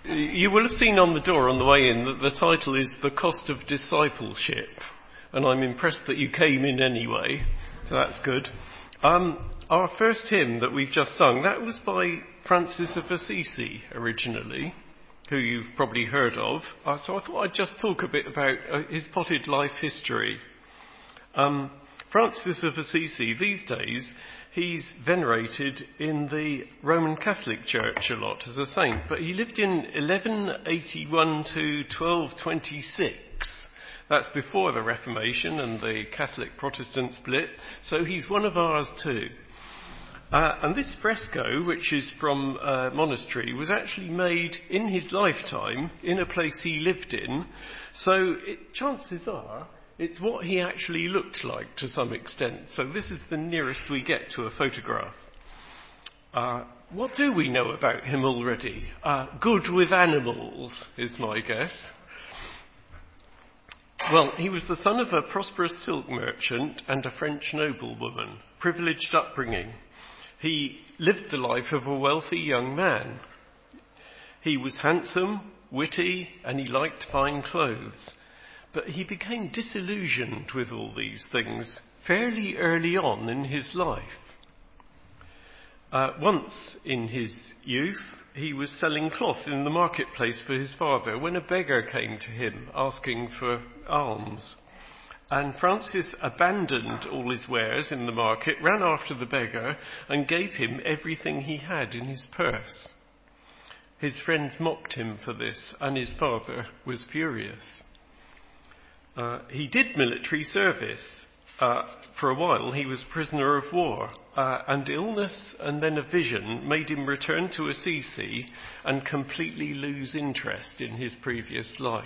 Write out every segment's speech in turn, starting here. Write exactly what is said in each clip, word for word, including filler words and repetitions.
You will have seen on the door on the way in that the title is The Cost of Discipleship, and I'm impressed that you came in anyway, so that's good. Um, our first hymn that we've just sung, that was by Francis of Assisi originally, who you've probably heard of. Uh, so I thought I'd just talk a bit about uh, his potted life history. Um, Francis of Assisi, these days, he's venerated in the Roman Catholic Church a lot as a saint, but he lived in eleven eighty-one to twelve twenty-six. That's before the Reformation and the Catholic-Protestant split, so he's one of ours too. Uh, and this fresco, which is from a monastery, was actually made in his lifetime in a place he lived in, so it, chances are it's what he actually looked like to some extent. So this is the nearest we get to a photograph. Uh, what do we know about him already? Uh, good with animals is my guess. Well, he was the son of a prosperous silk merchant and a French noblewoman, privileged upbringing. He lived the life of a wealthy young man. He was handsome, witty, and he liked fine clothes. But he became disillusioned with all these things fairly early on in his life. Uh, once in his youth, he was selling cloth in the marketplace for his father when a beggar came to him asking for alms. And Francis abandoned all his wares in the market, ran after the beggar, and gave him everything he had in his purse. His friends mocked him for this, and his father was furious. Uh, he did military service. Uh, for a while he was prisoner of war, uh, and illness and then a vision made him return to Assisi and completely lose interest in his previous life.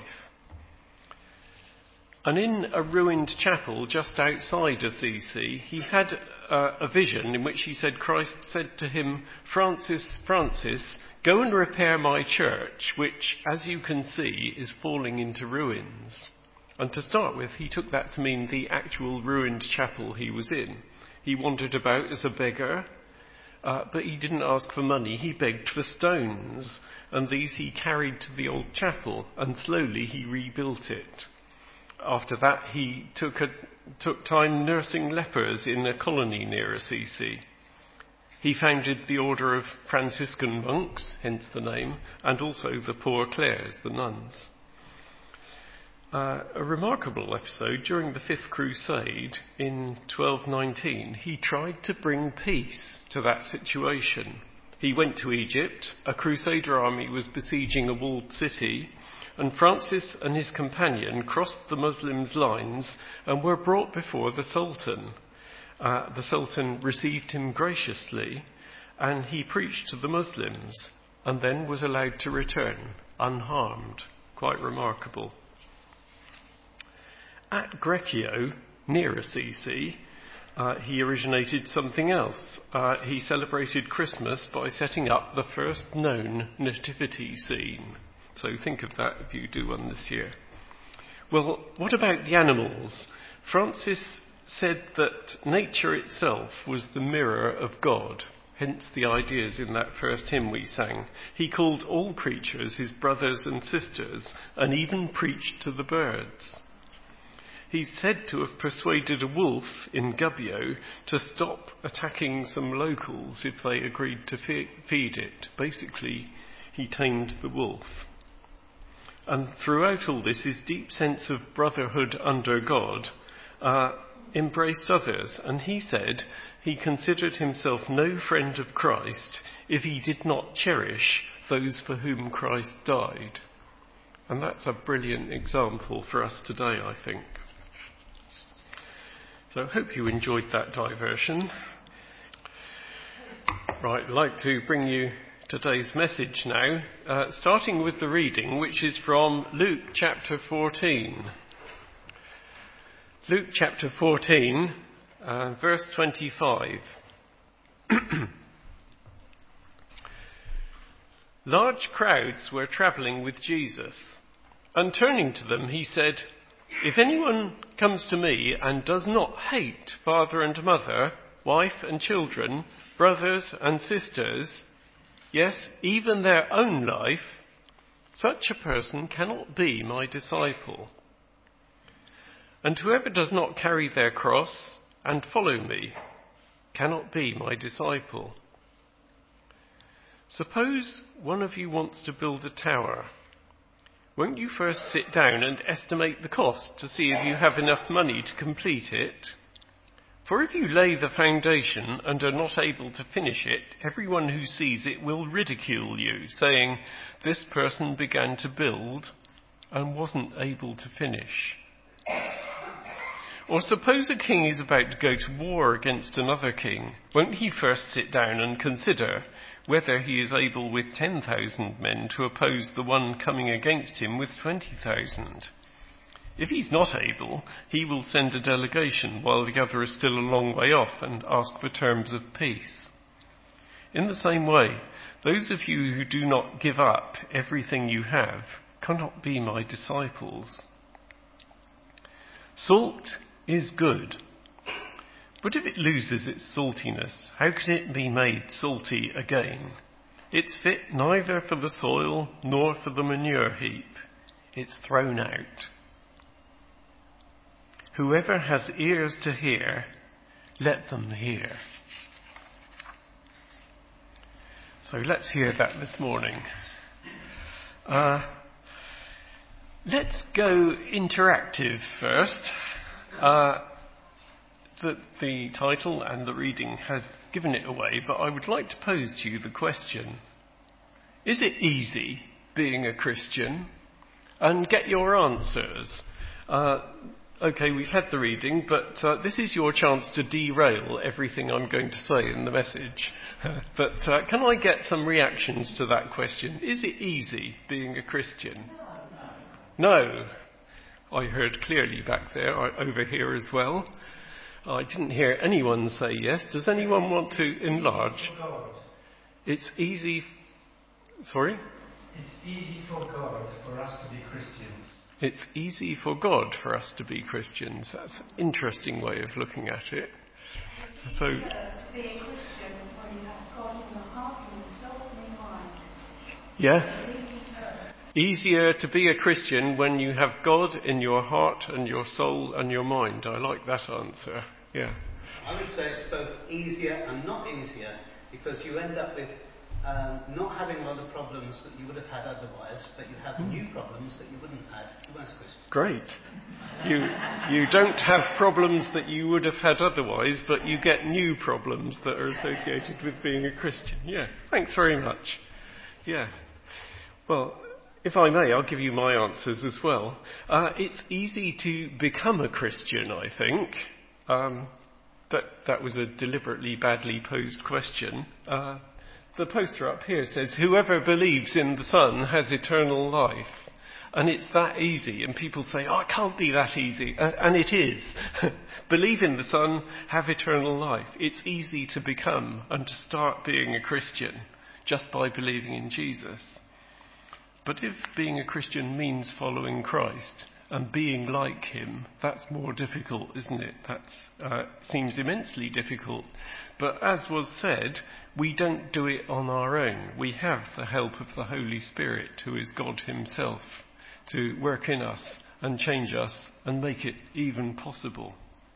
And in a ruined chapel just outside Assisi, he had uh, a vision in which he said Christ said to him, "Francis, Francis, go and repair my church, which, as you can see, is falling into ruins." And to start with, he took that to mean the actual ruined chapel he was in. He wandered about as a beggar, uh, but he didn't ask for money. He begged for stones, and these he carried to the old chapel, and slowly he rebuilt it. After that, he took, a, took time nursing lepers in a colony near Assisi. He founded the order of Franciscan monks, hence the name, and also the Poor Clares, the nuns. Uh, a remarkable episode, during the Fifth Crusade in twelve nineteen, he tried to bring peace to that situation. He went to Egypt, a Crusader army was besieging a walled city, and Francis and his companion crossed the Muslims' lines and were brought before the Sultan. Uh, the Sultan received him graciously, and he preached to the Muslims, and then was allowed to return unharmed. Quite remarkable. At Greccio, near Assisi, uh, he originated something else. Uh, he celebrated Christmas by setting up the first known nativity scene. So think of that if you do one this year. Well, what about the animals? Francis said that nature itself was the mirror of God, hence the ideas in that first hymn we sang. He called all creatures his brothers and sisters, and even preached to the birds. He's said to have persuaded a wolf in Gubbio to stop attacking some locals if they agreed to fe- feed it. Basically, he tamed the wolf. And throughout all this, his deep sense of brotherhood under God uh, embraced others. And he said he considered himself no friend of Christ if he did not cherish those for whom Christ died. And that's a brilliant example for us today, I think. So I hope you enjoyed that diversion. Right, I'd like to bring you today's message now, uh, starting with the reading, which is from Luke chapter fourteen. Luke chapter fourteen, uh, verse twenty-five. Large crowds were travelling with Jesus, and turning to them, he said, "If anyone comes to me and does not hate father and mother, wife and children, brothers and sisters, yes, even their own life, Such a person cannot be my disciple. And whoever does not carry their cross and follow me cannot be my disciple. Suppose one of you wants to build a tower. Won't you first sit down and estimate the cost to see if you have enough money to complete it? For if you lay the foundation and are not able to finish it, everyone who sees it will ridicule you, saying, "This person began to build and wasn't able to finish." Or suppose a king is about to go to war against another king. Won't he first sit down and consider whether he is able with ten thousand men to oppose the one coming against him with twenty thousand? If he's not able, he will send a delegation while the other is still a long way off and ask for terms of peace. In the same way, those of you who do not give up everything you have cannot be my disciples. Salt is good, but if it loses its saltiness, how can it be made salty again? It's fit neither for the soil nor for the manure heap. It's thrown out. Whoever has ears to hear, let them hear. So let's hear that this morning. Uh, let's go interactive first. Uh, the, the title and the reading have given it away, but I would like to pose to you the question, is it easy being a Christian? And get your answers. Uh, okay, we've had the reading, but uh, this is your chance to derail everything I'm going to say in the message. But uh, can I get some reactions to that question? Is it easy being a Christian? No. I heard clearly back there, I, over here as well. I didn't hear anyone say yes. Does anyone want to enlarge? It's easy. F- Sorry? It's easy for God for us to be Christians. It's easy for God for us to be Christians. That's an interesting way of looking at it. It's So, easier to be a Christian when you have God in your heart and your soul and your mind. yeah? Easier to be a Christian when you have God in your heart and your soul and your mind. I like that answer. Yeah. I would say it's both easier and not easier, because you end up with um, not having a lot of problems that you would have had otherwise, but you have mm. new problems that you wouldn't have had if you weren't a Christian. Great. You, you don't have problems that you would have had otherwise, but you get new problems that are associated with being a Christian. Yeah. Thanks very much. Yeah. Well, if I may, I'll give you my answers as well. Uh, it's easy to become a Christian, I think. Um, that, that was a deliberately badly posed question. Uh, the poster up here says, "Whoever believes in the Son has eternal life." And it's that easy. And people say, "Oh, it can't be that easy." Uh, and it is. Believe in the Son, have eternal life. It's easy to become and to start being a Christian just by believing in Jesus. But if being a Christian means following Christ and being like him, that's more difficult, isn't it? That uh, seems immensely difficult. But as was said, we don't do it on our own. We have the help of the Holy Spirit, who is God himself, to work in us and change us and make it even possible.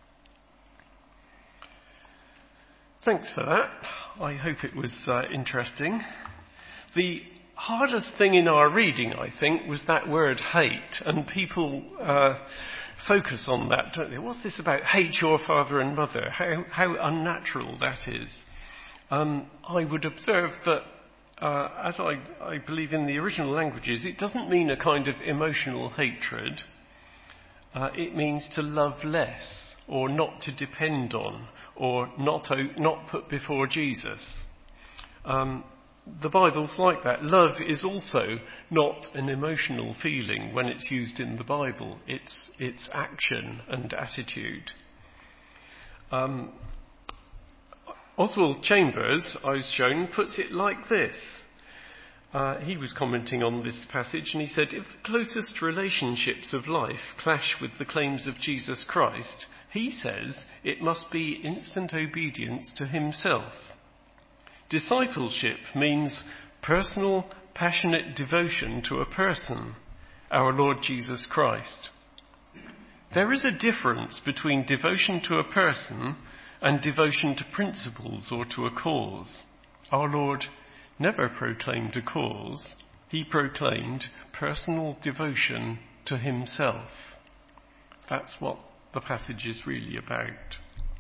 Thanks for that. I hope it was uh, interesting. The hardest thing in our reading, I think, was that word hate, and people uh, focus on that, don't they? What's this about hate your father and mother? How, how unnatural that is. Um, I would observe that, uh, as I, I believe in the original languages, it doesn't mean a kind of emotional hatred. Uh, it means to love less, or not to depend on, or not, not put before Jesus. Um, The Bible's like that. Love is also not an emotional feeling when it's used in the Bible. It's it's action and attitude. Um, Oswald Chambers, I was shown, puts it like this. Uh, he was commenting on this passage and he said, "If the closest relationships of life clash with the claims of Jesus Christ, he says it must be instant obedience to himself. Discipleship means personal, passionate devotion to a person, our Lord Jesus Christ. There is a difference between devotion to a person and devotion to principles or to a cause. Our Lord never proclaimed a cause. He proclaimed personal devotion to himself. That's what the passage is really about.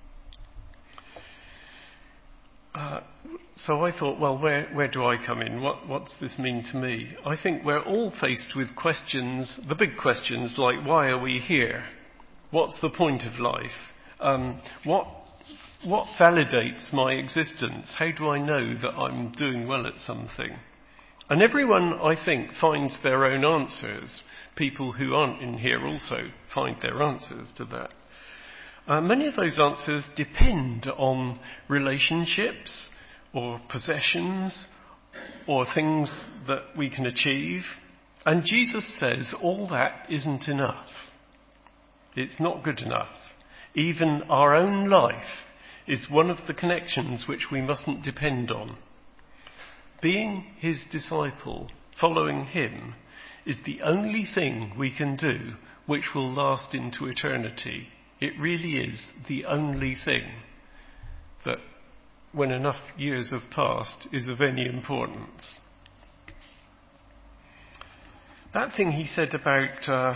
Uh, so I thought, well, where, where do I come in? What, what's this mean to me? I think we're all faced with questions, the big questions like, why are we here? What's the point of life? Um, what, what validates my existence? How do I know that I'm doing well at something? And everyone, I think, finds their own answers. People who aren't in here also find their answers to that. Uh, many of those answers depend on relationships or possessions or things that we can achieve. And Jesus says all that isn't enough. It's not good enough. Even our own life is one of the connections which we mustn't depend on. Being his disciple, following him, is the only thing we can do which will last into eternity. It really is the only thing that, when enough years have passed, is of any importance. That thing he said about uh,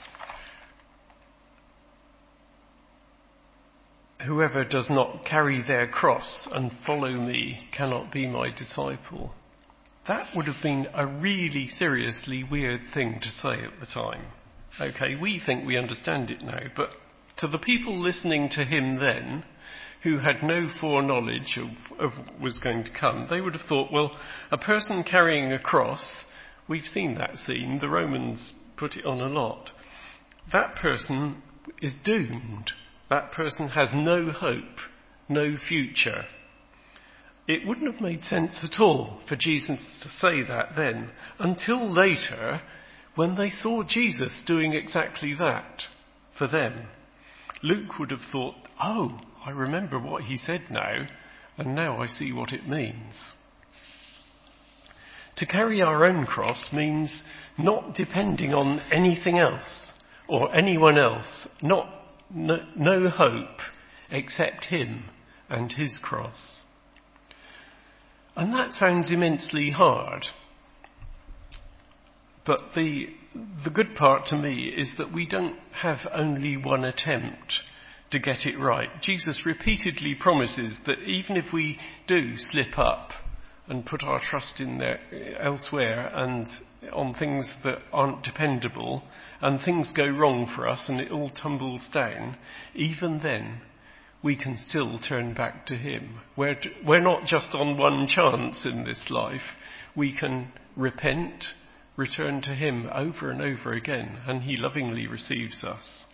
whoever does not carry their cross and follow me cannot be my disciple. That would have been a really seriously weird thing to say at the time. Okay, we think we understand it now, but to the people listening to him then, who had no foreknowledge of, of what was going to come, they would have thought, well, a person carrying a cross, we've seen that scene, the Romans put it on a lot. That person is doomed. That person has no hope, no future. It wouldn't have made sense at all for Jesus to say that then, until later, when they saw Jesus doing exactly that for them. Luke would have thought, oh, I remember what he said now, and now I see what it means. To carry our own cross means not depending on anything else or anyone else, not no, no hope except him and his cross. And that sounds immensely hard. But the the good part to me is that we don't have only one attempt to get it right. Jesus repeatedly promises that even if we do slip up and put our trust in there elsewhere and on things that aren't dependable and things go wrong for us and it all tumbles down, even then we can still turn back to him. We're, we're not just on one chance in this life. We can repent, return to him over and over again, and he lovingly receives us.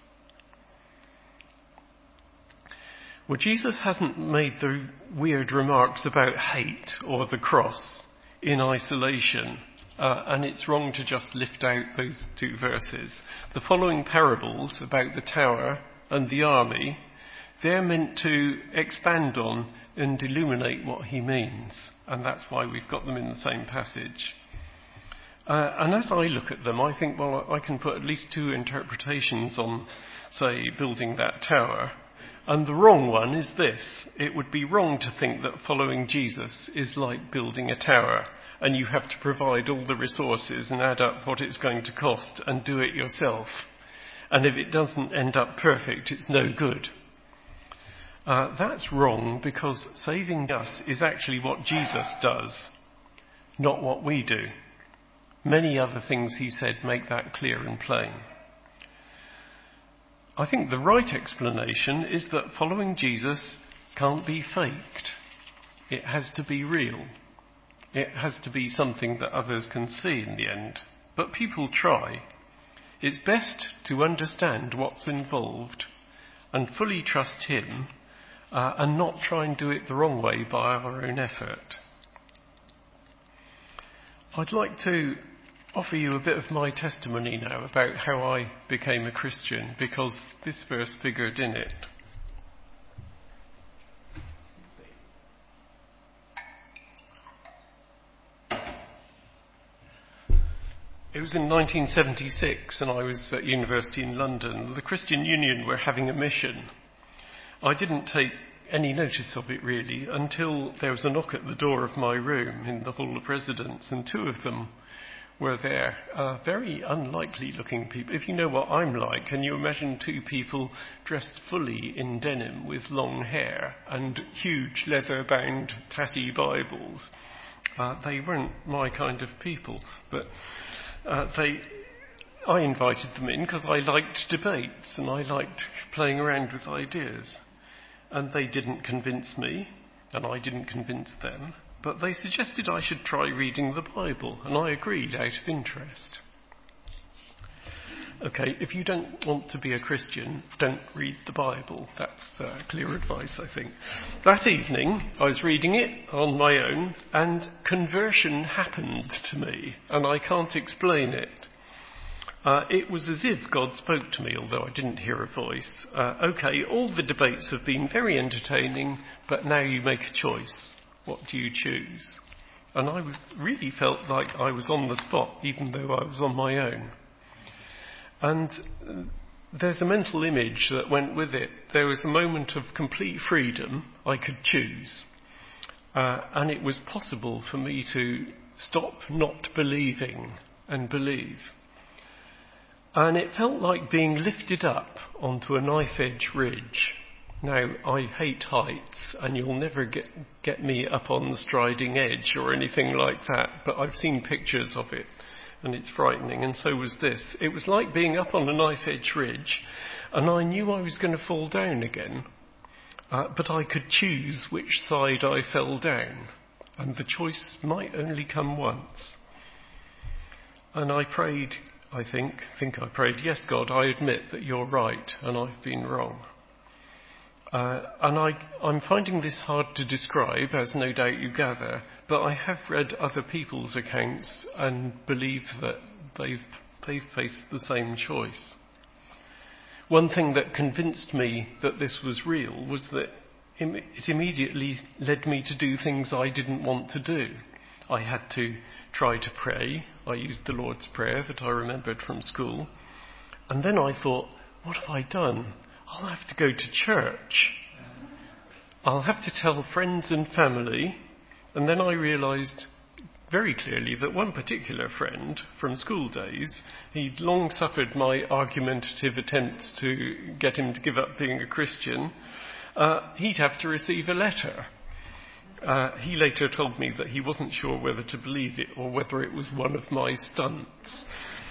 Well, Jesus hasn't made the weird remarks about hate or the cross in isolation, uh, and it's wrong to just lift out those two verses. The following parables about the tower and the army, they're meant to expand on and illuminate what he means, and that's why we've got them in the same passage. Uh, and as I look at them, I think, well, I can put at least two interpretations on, say, building that tower. And the wrong one is this. It would be wrong to think that following Jesus is like building a tower, and you have to provide all the resources and add up what it's going to cost and do it yourself. And if it doesn't end up perfect, it's no good. Uh, that's wrong, because saving us is actually what Jesus does, not what we do. Many other things he said make that clear and plain. I think the right explanation is that following Jesus can't be faked. It has to be real. It has to be something that others can see in the end. But people try. It's best to understand what's involved and fully trust him, uh, and not try and do it the wrong way by our own effort. I'd like to offer you a bit of my testimony now about how I became a Christian, because this verse figured in it. It was in nineteen seventy-six, and I was at university in London. The Christian Union were having a mission. I didn't take any notice of it really until there was a knock at the door of my room in the Hall of Residence, and two of them were there. Uh, very unlikely looking people. If you know what I'm like, can you imagine two people dressed fully in denim with long hair and huge leather-bound tatty Bibles? Uh, they weren't my kind of people, but uh, they. I invited them in because I liked debates and I liked playing around with ideas. And they didn't convince me, and I didn't convince them, but they suggested I should try reading the Bible, and I agreed out of interest. Okay, if you don't want to be a Christian, don't read the Bible. That's uh, clear advice, I think. That evening, I was reading it on my own, and conversion happened to me, and I can't explain it. Uh, it was as if God spoke to me, although I didn't hear a voice. Uh, okay, all the debates have been very entertaining, but now you make a choice. What do you choose? And I really felt like I was on the spot, even though I was on my own. And there's a mental image that went with it. There was a moment of complete freedom. I could choose. Uh, and it was possible for me to stop not believing and believe. And it felt like being lifted up onto a knife-edge ridge. Now, I hate heights, and you'll never get, get me up on the striding edge or anything like that, but I've seen pictures of it, and it's frightening, and so was this. It was like being up on a knife-edge ridge, and I knew I was going to fall down again, uh, but I could choose which side I fell down, and the choice might only come once. And I prayed, I think, think I prayed, yes, God, I admit that you're right and I've been wrong. Uh, and I, I'm finding this hard to describe, as no doubt you gather, but I have read other people's accounts and believe that they've, they've faced the same choice. One thing that convinced me that this was real was that it immediately led me to do things I didn't want to do. I had to try to pray. I used the Lord's Prayer that I remembered from school. And then I thought, what have I done? I'll have to go to church. I'll have to tell friends and family. And then I realised very clearly that one particular friend from school days, he'd long suffered my argumentative attempts to get him to give up being a Christian. Uh, he'd have to receive a letter. Uh, he later told me that he wasn't sure whether to believe it or whether it was one of my stunts.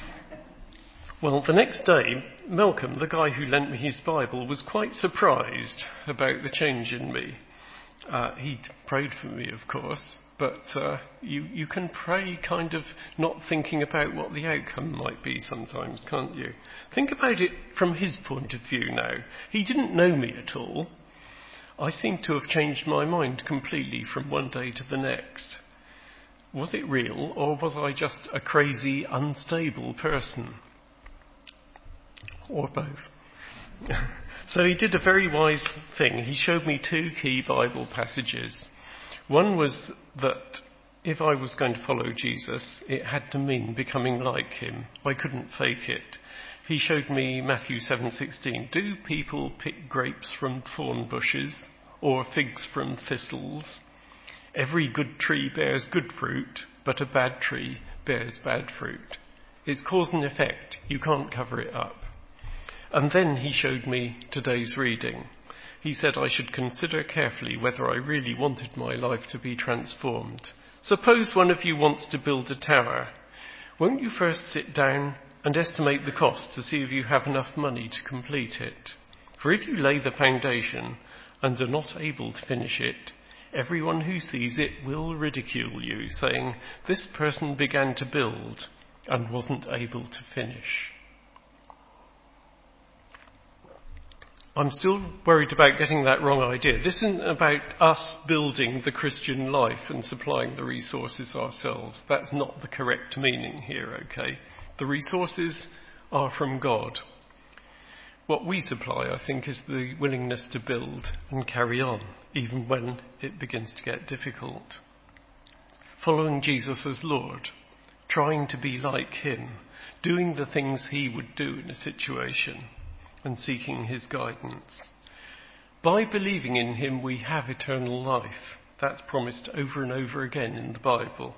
Well, the next day, Malcolm, the guy who lent me his Bible, was quite surprised about the change in me. Uh, he'd prayed for me, of course, but uh, you, you can pray kind of not thinking about what the outcome might be sometimes, can't you? Think about it from his point of view now. He didn't know me at all. I seem to have changed my mind completely from one day to the next. Was it real, or was I just a crazy, unstable person? Or both. So he did a very wise thing. He showed me two key Bible passages. One was that if I was going to follow Jesus, it had to mean becoming like him. I couldn't fake it. He showed me Matthew seven sixteen. Do people pick grapes from thorn bushes or figs from thistles? Every good tree bears good fruit, but a bad tree bears bad fruit. It's cause and effect. You can't cover it up. And then he showed me today's reading. He said I should consider carefully whether I really wanted my life to be transformed. Suppose one of you wants to build a tower. Won't you first sit down and estimate the cost to see if you have enough money to complete it? For if you lay the foundation and are not able to finish it, everyone who sees it will ridicule you, saying, this person began to build and wasn't able to finish. I'm still worried about getting that wrong idea. This isn't about us building the Christian life and supplying the resources ourselves. That's not the correct meaning here, okay? The resources are from God. What we supply, I think, is the willingness to build and carry on, even when it begins to get difficult. Following Jesus as Lord, trying to be like him, doing the things he would do in a situation and seeking his guidance. By believing in him, we have eternal life. That's promised over and over again in the Bible.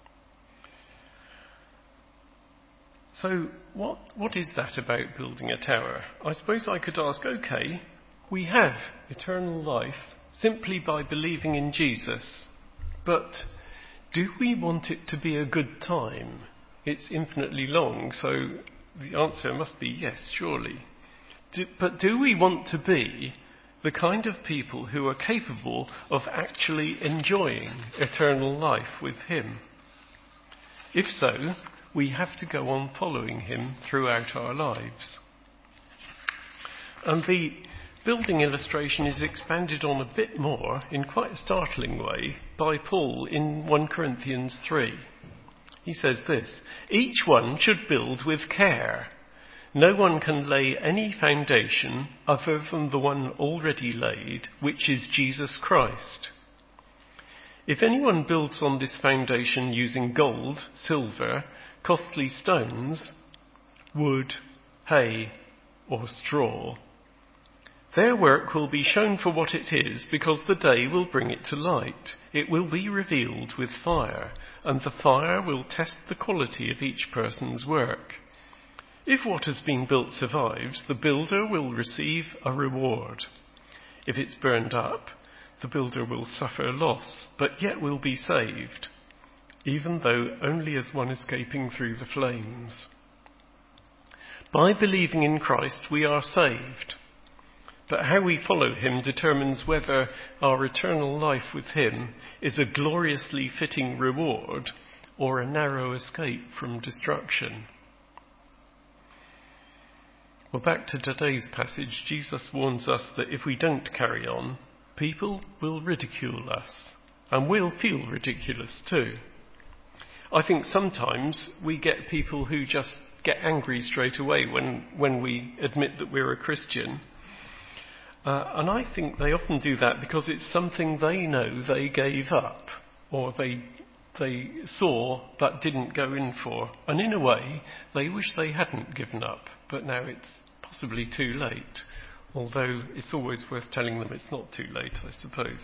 So what, what is that about building a tower? I suppose I could ask, okay, we have eternal life simply by believing in Jesus, but do we want it to be a good time? It's infinitely long, so the answer must be yes, surely. Do, but do we want to be the kind of people who are capable of actually enjoying eternal life with him? If so, we have to go on following him throughout our lives. And the building illustration is expanded on a bit more in quite a startling way by Paul in First Corinthians three. He says this, "Each one should build with care. No one can lay any foundation other than the one already laid, which is Jesus Christ. If anyone builds on this foundation using gold, silver, costly stones, wood, hay, or straw, their work will be shown for what it is, because the day will bring it to light. It will be revealed with fire, and the fire will test the quality of each person's work. If what has been built survives, the builder will receive a reward. If it's burned up, the builder will suffer loss, but yet will be saved, even though only as one escaping through the flames. By believing in Christ, we are saved. But how we follow him determines whether our eternal life with him is a gloriously fitting reward or a narrow escape from destruction. Well, back to today's passage, Jesus warns us that if we don't carry on, people will ridicule us, and we'll feel ridiculous too. I think sometimes we get people who just get angry straight away when, when we admit that we're a Christian. Uh, and I think they often do that because it's something they know they gave up, or they they saw but didn't go in for. And in a way, they wish they hadn't given up, but now it's possibly too late. Although it's always worth telling them it's not too late, I suppose.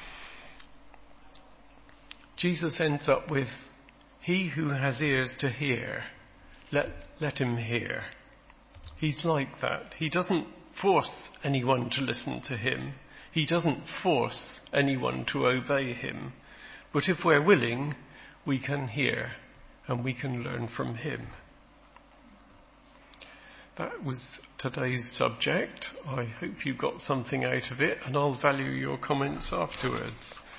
Jesus ends up with, "He who has ears to hear, let, let him hear." He's like that. He doesn't force anyone to listen to him. He doesn't force anyone to obey him. But if we're willing, we can hear and we can learn from him. That was today's subject. I hope you got something out of it, and I'll value your comments afterwards.